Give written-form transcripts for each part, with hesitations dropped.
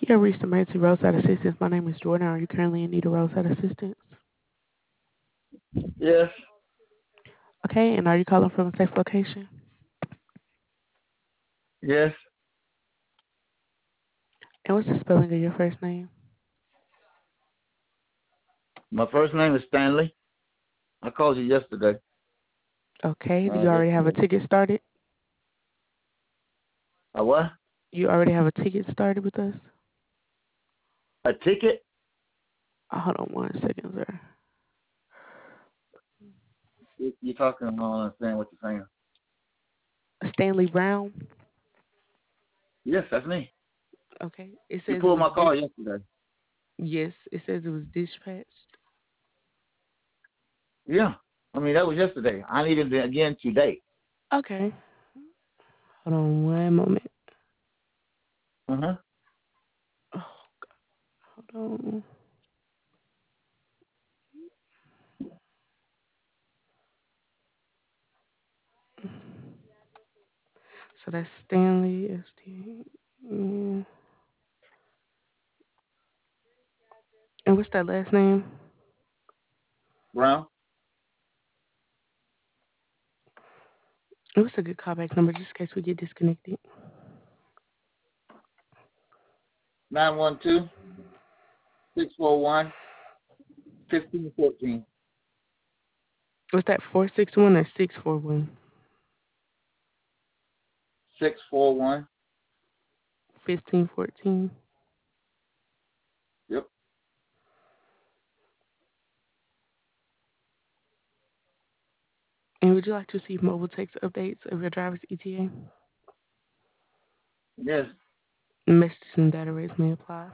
You have reached emergency roadside assistance. My name is Jordan. Are you currently in need of roadside assistance? Yes, Okay, and are you calling from a safe location? yes. And what's the spelling of your first name? My first name is Stanley. I called you yesterday. Okay, do you already have a Yesterday. ticket started? A what? You already have a ticket started with us? A ticket? Hold on 1 second, sir. You're talking. I don't understand what you're saying. Stanley Brown? Yes, that's me. Okay, it You says it pulled was my car yesterday. yes, it says it was dispatched. Yeah. I mean, that was yesterday. I needed it again today. Okay, hold on 1 moment. Uh-huh. Oh, hold on. So that's Stanley ST. And what's that last name? Brown? And what's a good callback number just in case we get disconnected? 912-641-1514. Was that 461 or 641? 641. 1514. Yep. And would you like to receive mobile text updates of your driver's ETA? Yes. Message and data rates may apply.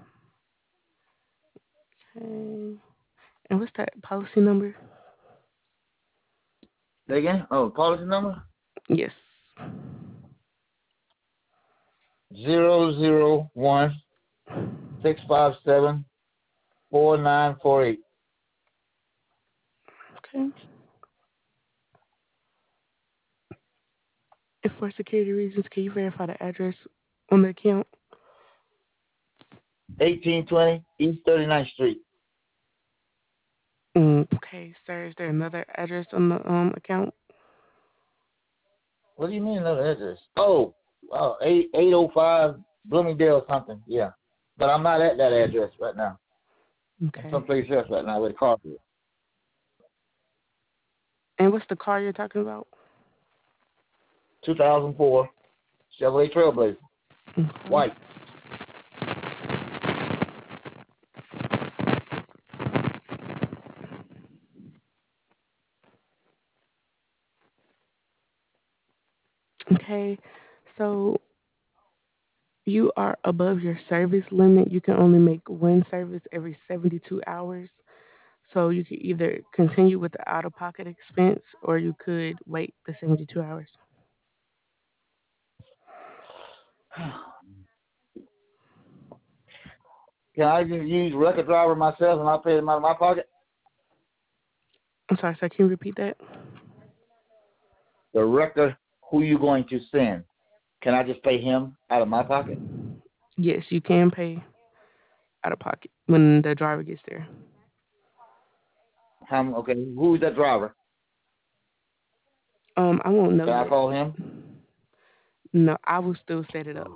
Okay. And what's that policy number? Say again? Oh, policy number? Yes. 001-657-4948. Okay. And for security reasons, can you verify the address on the account? 1820 East 39th Street. Okay, sir. Is there another address on the account? What do you mean another address? Oh, 805 Bloomingdale something. Yeah. But I'm not at that address right now. I'm Okay. someplace else right now where the car is. And what's the car you're talking about? 2004 Chevrolet Trailblazer. Okay. White. Okay. So you are above your service limit. You can only make one service every 72 hours. So you could either continue with the out of pocket expense or you could wait the 72 hours. Can I just use record driver myself and I pay them out of my pocket? I'm sorry, sir. Can you repeat that? The record, who you going to send? Can I just pay him out of my pocket? Yes, you can pay out of pocket when the driver gets there. Okay, who's that driver? I won't know Can I yet. call him? No, I will still set it up.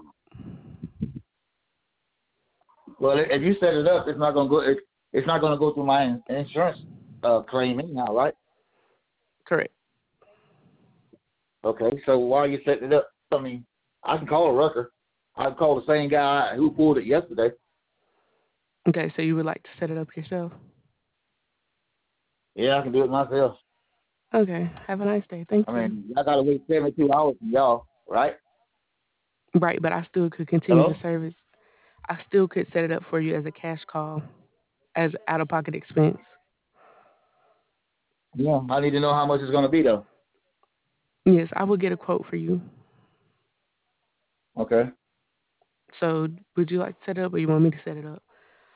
Well, if you set it up, it's not gonna go. It's not gonna go through my insurance claim anyhow, right? Correct. Okay, so while you setting it up, I mean, I can call a Rucker. I can call the same guy who pulled it yesterday. Okay, so you would like to set it up yourself? Yeah, I can do it myself. Okay, have a nice day. Thank I you. mean, I gotta wait 72 hours from y'all, right? Right, but I still could continue the Hello? service. I still could set it up for you as a cash call, as out of pocket expense. Yeah, I need to know how much it's gonna be though. Yes, I will get a quote for you. Okay. So, would you like to set it up, or you want me to set it up?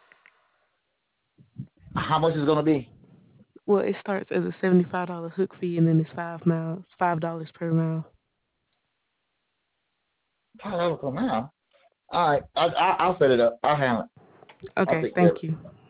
How much is it gonna be? Well, it starts as a $75 hook fee, and then it's 5 miles, $5 per mile. $5 per mile. All right, I'll set it up. I'll handle it. I'll Okay, take care of thank it. you.